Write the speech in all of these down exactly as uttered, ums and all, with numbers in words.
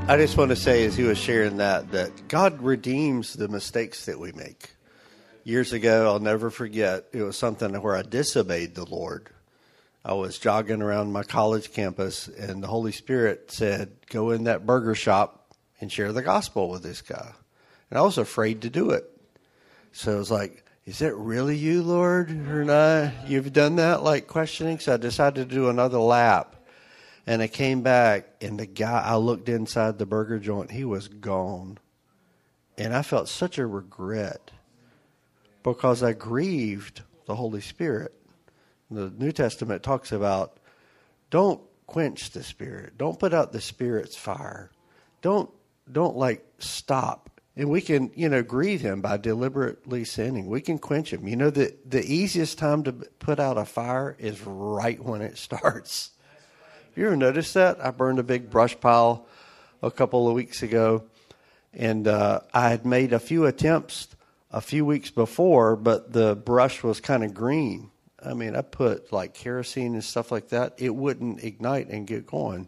I just want to say, as he was sharing that, that God redeems the mistakes that we make. Years ago, I'll never forget, it was something where I disobeyed the Lord. I was jogging around my college campus, and the Holy Spirit said, go in that burger shop and share the gospel with this guy. And I was afraid to do it. So I was like, is that really you, Lord, or not? You've done that, like questioning? So I decided to do another lap. And I came back, and the guy, I looked inside the burger joint, he was gone. And I felt such a regret because I grieved the Holy Spirit. The New Testament talks about don't quench the Spirit. Don't put out the Spirit's fire. Don't, don't like stop. And we can, you know, grieve him by deliberately sinning. We can quench him. You know, the, the easiest time to put out a fire is right when it starts. You ever noticed that? I burned a big brush pile a couple of weeks ago, and uh, I had made a few attempts a few weeks before, but the brush was kind of green. I mean, I put like kerosene and stuff like that. It wouldn't ignite and get going.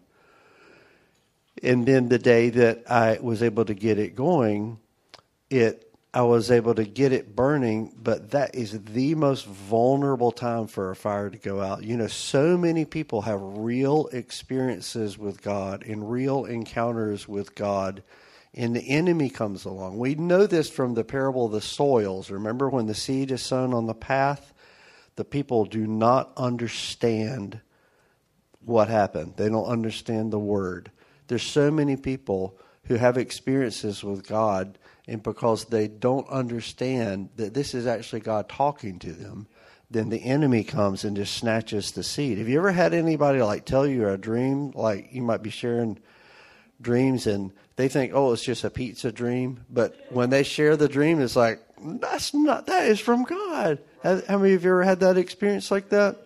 And then the day that I was able to get it going, it I was able to get it burning, but that is the most vulnerable time for a fire to go out. You know, so many people have real experiences with God and real encounters with God, and the enemy comes along. We know this from the parable of the soils. Remember when the seed is sown on the path? The people do not understand what happened. They don't understand the word. There's so many people who have experiences with God, and because they don't understand that this is actually God talking to them, then the enemy comes and just snatches the seed. Have you ever had anybody like tell you a dream? Like you might be sharing dreams and they think, oh, it's just a pizza dream. But when they share the dream, it's like, that's not, that is from God. How many of you ever had that experience like that?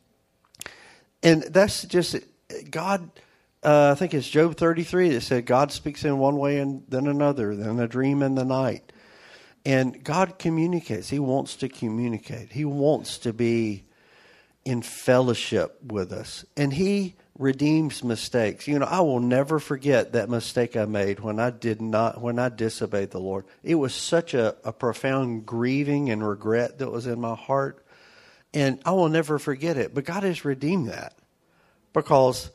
And that's just, God, uh, I think it's Job thirty-three that said God speaks in one way and then another, then a dream in the night. And God communicates. He wants to communicate. He wants to be in fellowship with us. And he redeems mistakes. You know, I will never forget that mistake I made when I did not, when I disobeyed the Lord. It was such a, a profound grieving and regret that was in my heart. And I will never forget it. But God has redeemed that because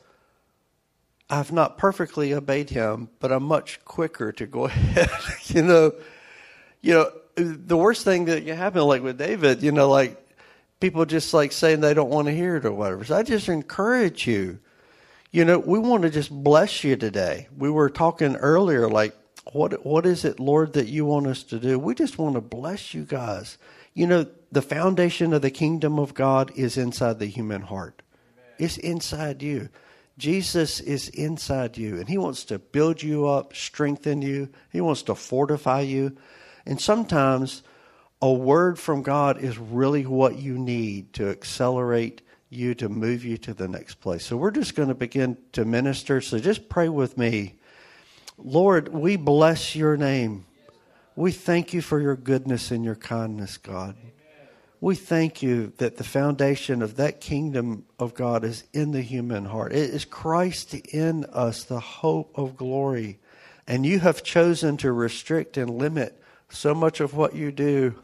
I've not perfectly obeyed him, but I'm much quicker to go ahead. you know, you know, the worst thing that can happen, like with David, you know, like people just like saying they don't want to hear it or whatever. So I just encourage you. You know, we want to just bless you today. We were talking earlier, like, what what is it, Lord, that you want us to do? We just want to bless you guys. You know, the foundation of the kingdom of God is inside the human heart. Amen. It's inside you. Jesus is inside you, and he wants to build you up, strengthen you. He wants to fortify you. And sometimes a word from God is really what you need to accelerate you, to move you to the next place. So we're just going to begin to minister. So just pray with me. Lord, we bless your name. We thank you for your goodness and your kindness, God. We thank you that the foundation of that kingdom of God is in the human heart. It is Christ in us, the hope of glory. And you have chosen to restrict and limit so much of what you do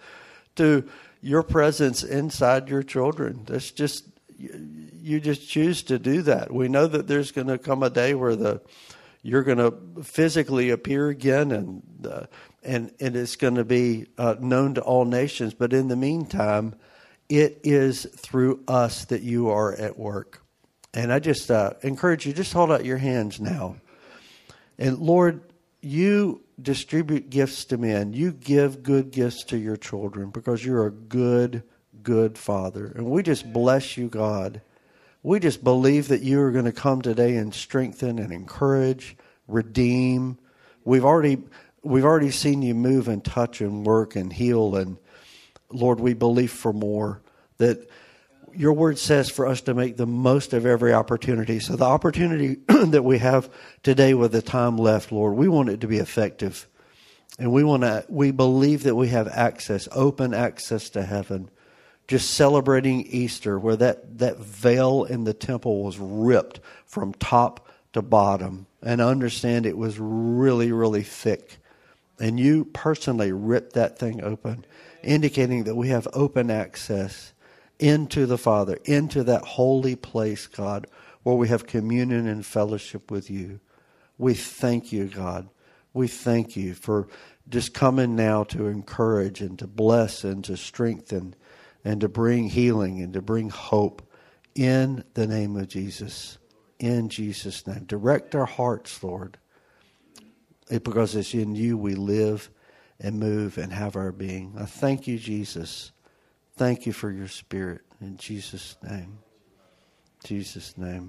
to your presence inside your children. That's just, you just choose to do that. We know that there's going to come a day where the you're going to physically appear again, and uh, and and it's going to be uh, known to all nations. But in the meantime, it is through us that you are at work. And I just uh, encourage you, just hold out your hands now. And Lord, you distribute gifts to men. You give good gifts to your children because you're a good, good Father. And we just bless you, God. We just believe that you are going to come today and strengthen and encourage, redeem. We've already we've already seen you move and touch and work and heal. And Lord, we believe for more, that your word says for us to make the most of every opportunity. So the opportunity that we have today with the time left, Lord, we want it to be effective. And we want to, we believe that we have access, open access to heaven. Just celebrating Easter, where that, that veil in the temple was ripped from top to bottom. and understand it was really, really thick. And you personally ripped that thing open, indicating that we have open access into the Father, into that holy place, God, where we have communion and fellowship with you. We thank you, God. We thank you for just coming now to encourage and to bless and to strengthen and to bring healing and to bring hope in the name of Jesus. In Jesus' name. Direct our hearts, Lord. It, because it's in you we live and move and have our being. I thank you, Jesus. Thank you for your Spirit. In Jesus' name. Jesus' name.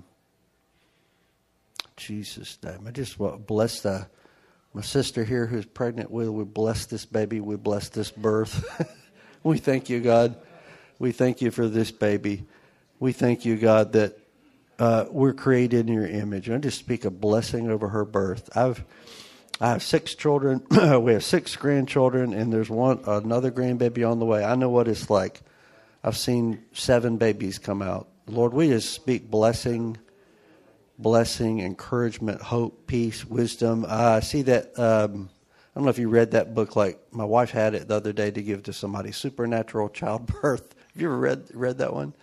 Jesus' name. I just want to bless the, my sister here who's pregnant with. We bless this baby. We bless this birth. We thank you, God. We thank you for this baby. We thank you, God, that uh, we're created in your image. And I just speak a blessing over her birth. I've I have six children. We have six grandchildren, and there's one another grandbaby on the way. I know what it's like. I've seen seven babies come out. Lord, we just speak blessing, blessing, encouragement, hope, peace, wisdom. Uh, I see that. Um, I don't know if you read that book. Like my wife had it the other day to give to somebody. Supernatural Childbirth. Have you ever read read that one?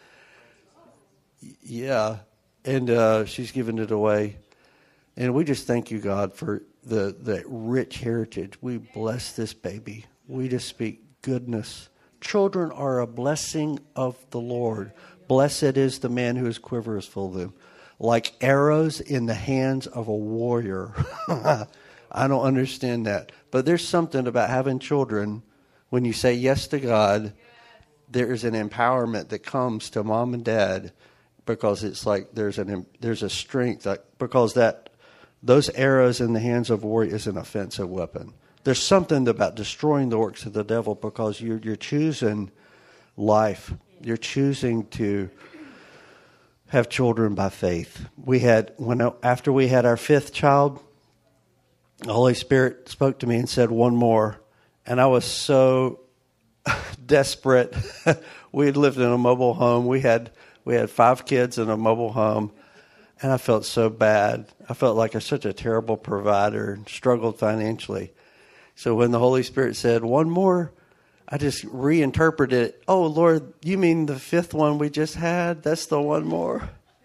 Yeah, and uh, she's given it away. And we just thank you, God, for the, the rich heritage. We bless this baby. We just speak goodness. Children are a blessing of the Lord. Blessed is the man whose quiver is full of them. Like arrows in the hands of a warrior. I don't understand that. But there's something about having children. When you say yes to God, there is an empowerment that comes to mom and dad, because it's like there's an there's a strength, like, because that those arrows in the hands of a warrior is an offensive weapon. There's something about destroying the works of the devil, because you're you're choosing life. You're choosing to have children by faith. We had when after we had our fifth child, the Holy Spirit spoke to me and said one more, and I was so desperate. We had lived in a mobile home. We had we had five kids in a mobile home. And I felt so bad. I felt like a, such a terrible provider and struggled financially. So when the Holy Spirit said, one more, I just reinterpreted it. Oh, Lord, you mean the fifth one we just had? That's the one more?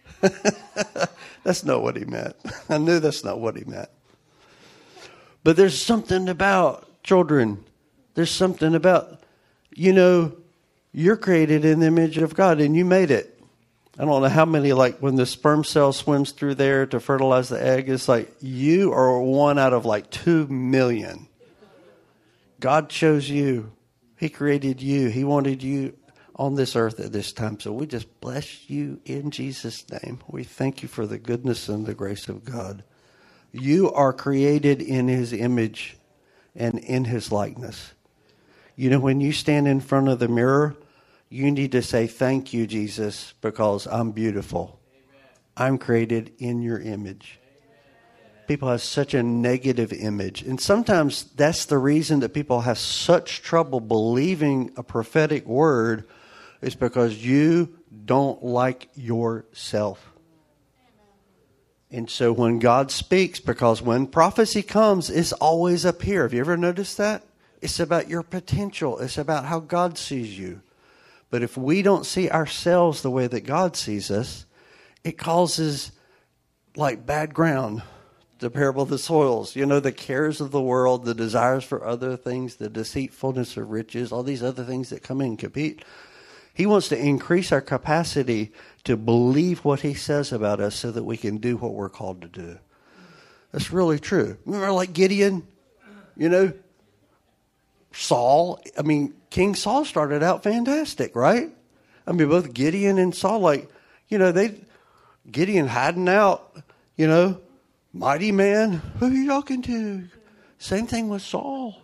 That's not what he meant. I knew that's not what he meant. But there's something about children. There's something about, you know, you're created in the image of God and you made it. I don't know how many, like when the sperm cell swims through there to fertilize the egg, it's like you are one out of like two million. God chose you. He created you. He wanted you on this earth at this time. So we just bless you in Jesus' name. We thank you for the goodness and the grace of God. You are created in his image and in his likeness. You know, when you stand in front of the mirror, you need to say, thank you, Jesus, because I'm beautiful. Amen. I'm created in your image. Amen. People have such a negative image. And sometimes that's the reason that people have such trouble believing a prophetic word, is because you don't like yourself. Amen. And so when God speaks, because when prophecy comes, it's always up here. Have you ever noticed that? It's about your potential. It's about how God sees you. But if we don't see ourselves the way that God sees us, it causes like bad ground. The parable of the soils, you know, the cares of the world, the desires for other things, the deceitfulness of riches, all these other things that come in and compete. He wants to increase our capacity to believe what he says about us so that we can do what we're called to do. That's really true. Remember like Gideon, you know, Saul, I mean, King Saul started out fantastic, right? I mean, both Gideon and Saul, like, you know, they, Gideon hiding out, you know, mighty man, who are you talking to? Same thing with Saul.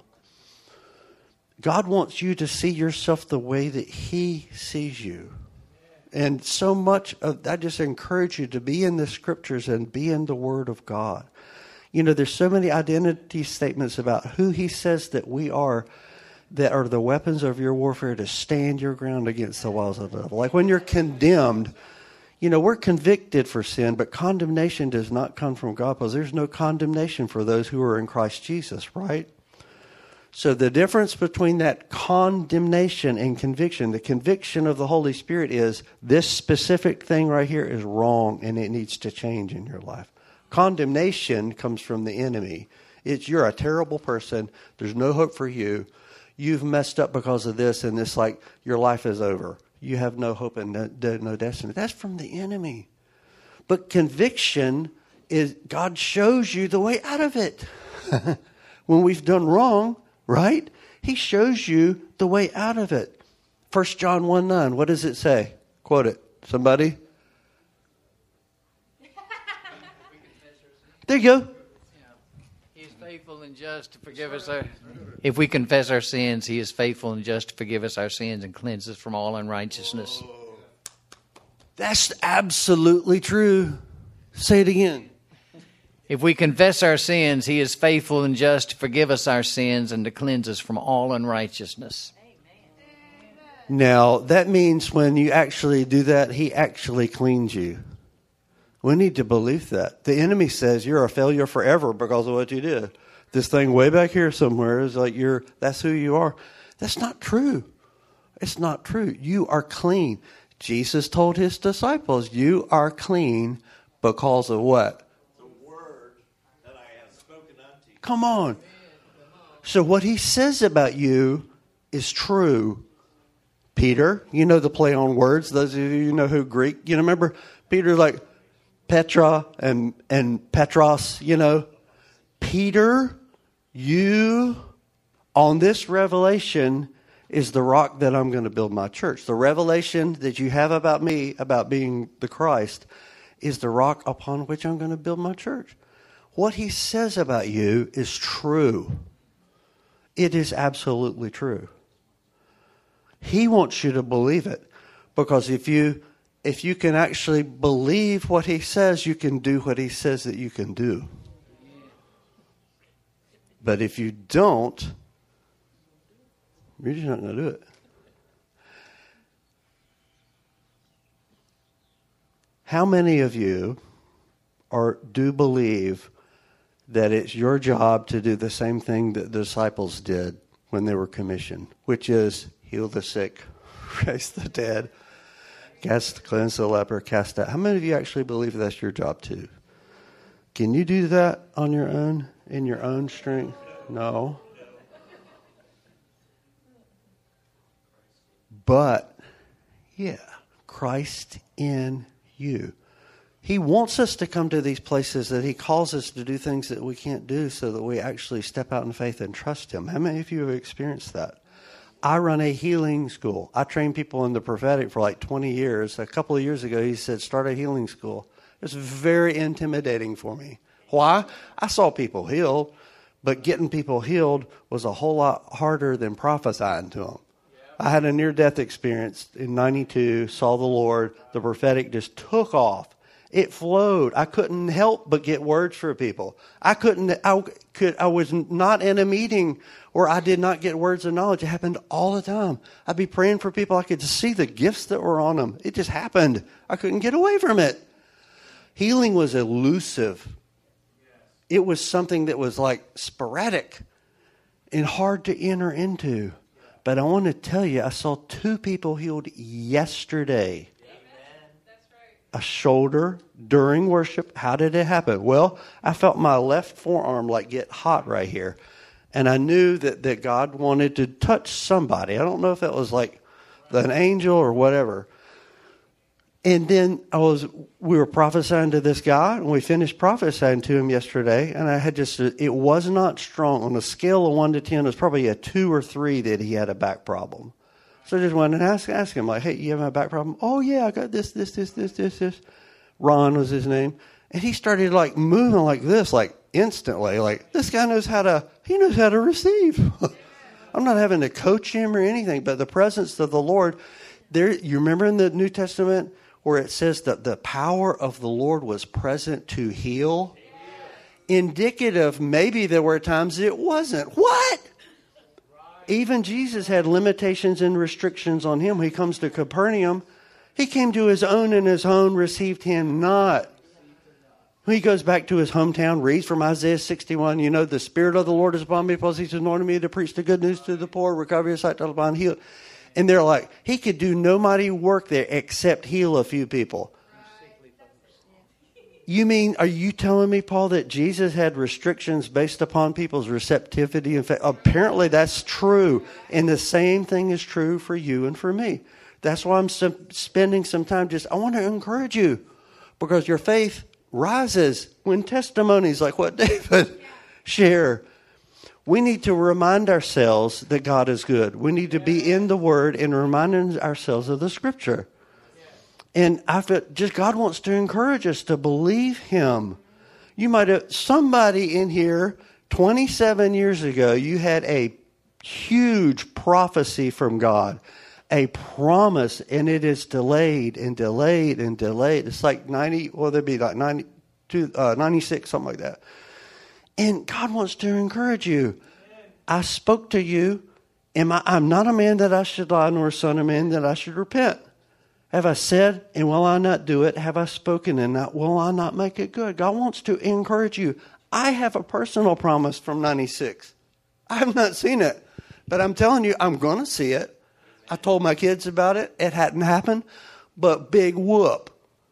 God wants you to see yourself the way that he sees you. And so much of, I just encourage you to be in the scriptures and be in the Word of God. You know, there's so many identity statements about who he says that we are, that are the weapons of your warfare to stand your ground against the wiles of the devil. Like when you're condemned, You know, we're convicted for sin, but condemnation does not come from God because there's no condemnation for those who are in Christ Jesus, right? So the difference between that condemnation and conviction, the conviction of the Holy Spirit is this specific thing right here is wrong and it needs to change in your life. Condemnation comes from the enemy. It's you're a terrible person. There's no hope for you. You've messed up because of this, and it's like your life is over. You have no hope and no, no destiny. That's from the enemy. But conviction is God shows you the way out of it. When we've done wrong, right? He shows you the way out of it. First John one nine, what does it say? Quote it. Somebody? There you go. He is faithful and just to forgive us our... If we confess our sins, He is faithful and just to forgive us our sins and cleanse us from all unrighteousness. That's absolutely true. Say it again. If we confess our sins, He is faithful and just to forgive us our sins and to cleanse us from all unrighteousness. Now, that means when you actually do that, He actually cleans you. We need to believe that. The enemy says you're a failure forever because of what you did. This thing way back here somewhere is like you're, that's who you are. That's not true. It's not true. You are clean. Jesus told His disciples, you are clean because of what? Come on. So what He says about you is true. Peter, you know the play on words. Those of you who know who Greek, you know, remember Peter like Petra and, and Petros, you know. Peter, you on this revelation is the rock that I'm going to build my church. The revelation that you have about me, about being the Christ, is the rock upon which I'm going to build my church. What He says about you is true. It is absolutely true. He wants you to believe it. Because if you if you can actually believe what He says, you can do what He says that you can do. But if you don't, you're just not going to do it. How many of you are do believe that it's your job to do the same thing that the disciples did when they were commissioned, which is heal the sick, raise the dead, cast, cleanse the leper, cast out? How many of you actually believe that's your job too? Can you do that on your own, in your own strength? No. But, yeah, Christ in you. He wants us to come to these places that He calls us to do things that we can't do so that we actually step out in faith and trust Him. How many of you have experienced that? I run a healing school. I train people in the prophetic for like twenty years. A couple of years ago, He said, start a healing school. It was very intimidating for me. Why? I saw people healed, but getting people healed was a whole lot harder than prophesying to them. I had a near-death experience in ninety-two, saw the Lord. The prophetic just took off. It flowed. I couldn't help but get words for people. I couldn't, I could, I was not in a meeting where I did not get words of knowledge. It happened all the time. I'd be praying for people. I could see the gifts that were on them. It just happened. I couldn't get away from it. Healing was elusive. It was something that was like sporadic and hard to enter into. But I want to tell you, I saw two people healed yesterday. A shoulder during worship. How did it happen? Well, I felt my left forearm like get hot right here. And I knew that, that God wanted to touch somebody. I don't know if that was like an angel or whatever. And then I was, we were prophesying to this guy, and we finished prophesying to him yesterday. And I had just, it was not strong. On a scale of one to ten, it was probably a two or three that he had a back problem. So I just went and asked, asked him, like, hey, you have a back problem? Oh, yeah, I got this, this, this, this, this, this. Ron was his name. And he started, like, moving like this, like, instantly. Like, this guy knows how to, he knows how to receive. I'm not having to coach him or anything, but the presence of the Lord, there. You remember in the New Testament where it says that the power of the Lord was present to heal? Indicative, maybe there were times it wasn't. What? Even Jesus had limitations and restrictions on him. He comes to Capernaum. He came to his own, and his own received him not. He goes back to his hometown, reads from Isaiah sixty-one. You know, the Spirit of the Lord is upon me because he's anointed me to preach the good news to the poor, recover your sight to the blind, heal. And they're like, he could do no mighty work there except heal a few people. You mean, are you telling me, Paul, that Jesus had restrictions based upon people's receptivity? In fact, apparently that's true. And the same thing is true for you and for me. That's why I'm spending some time just, I want to encourage you, because your faith rises when testimonies like what David share. We need to remind ourselves that God is good. We need to be in the Word and reminding ourselves of the Scripture. And I feel just God wants to encourage us to believe Him. You might have, somebody in here twenty-seven years ago, you had a huge prophecy from God, a promise, and it is delayed and delayed and delayed. It's like ninety, well, there'd be like ninety-two, uh, ninety-six, something like that. And God wants to encourage you. I spoke to you. Am I, I'm not a man that I should lie, nor a son of man that I should repent. Have I said, and will I not do it? Have I spoken, and not, will I not make it good? God wants to encourage you. I have a personal promise from ninety-six. I have not seen it, but I'm telling you, I'm going to see it. I told my kids about it. It hadn't happened, but big whoop.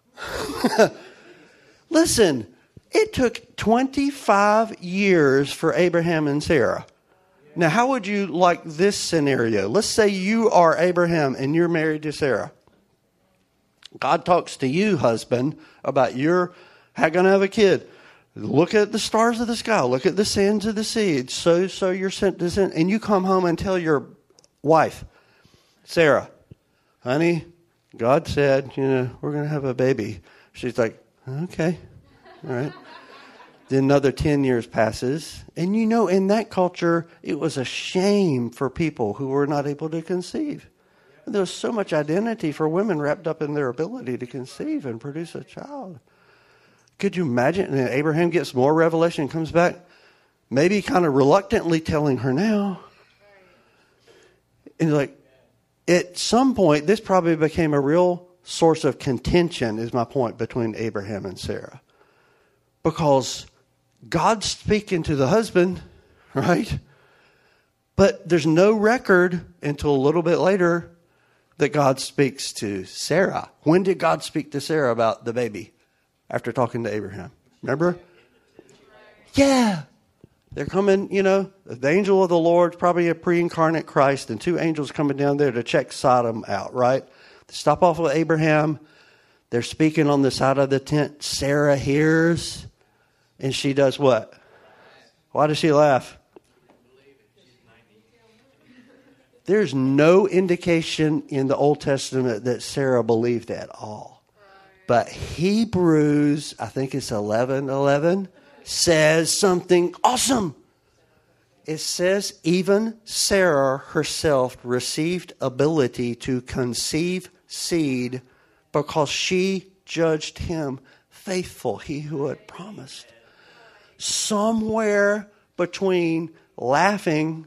Listen, it took twenty-five years for Abraham and Sarah. Now, how would you like this scenario? Let's say you are Abraham and you're married to Sarah. God talks to you, husband, about your how going to have a kid. Look at the stars of the sky. Look at the sands of the sea. So, so you're sent to send. And you come home and tell your wife, Sarah, honey, God said, you know, we're going to have a baby. She's like, okay, all right. Then another ten years passes. And you know, in that culture, it was a shame for people who were not able to conceive. There was so much identity for women wrapped up in their ability to conceive and produce a child. Could you imagine? And Abraham gets more revelation and comes back, maybe kind of reluctantly telling her now. And like, at some point, this probably became a real source of contention, is my point, between Abraham and Sarah. Because God's speaking to the husband, right? But there's no record until a little bit later that God speaks to Sarah. When did God speak to Sarah about the baby? After talking to Abraham. Remember? Yeah. They're coming, you know, the angel of the Lord, probably a pre-incarnate Christ, and two angels coming down there to check Sodom out, right? They stop off with Abraham. They're speaking on the side of the tent. Sarah hears, and she does what? Why does she laugh? There's no indication in the Old Testament that Sarah believed at all. But Hebrews, I think it's eleven eleven, says something awesome. It says even Sarah herself received ability to conceive seed because she judged him faithful, he who had promised. Somewhere between laughing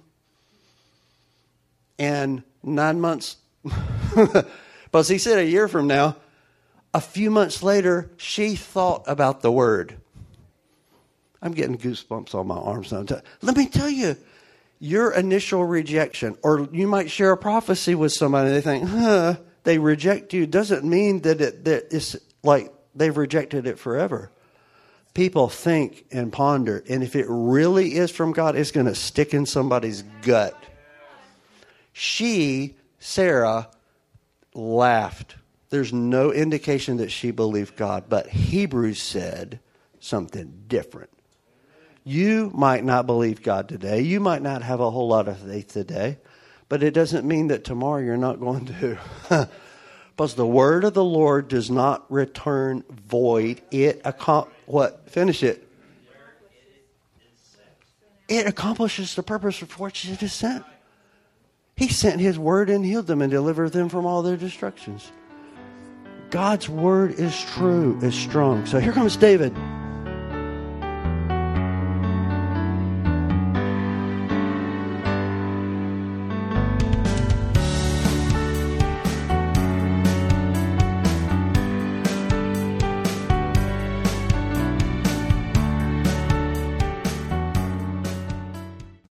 and nine months, but he said a year from now, a few months later, she thought about the word. I'm getting goosebumps on my arms now. Let me tell you, your initial rejection, or you might share a prophecy with somebody and they think, huh, they reject you, doesn't mean that, it, that it's like they've rejected it forever. People think and ponder, and if it really is from God, it's going to stick in somebody's gut. She, Sarah, laughed. There's no indication that she believed God, but Hebrews said something different. You might not believe God today. You might not have a whole lot of faith today, but it doesn't mean that tomorrow you're not going to. Because the word of the Lord does not return void. It accom- what? Finish it. It accomplishes the purpose for which it is sent. He sent his word and healed them and delivered them from all their destructions. God's word is true, is strong. So here comes David.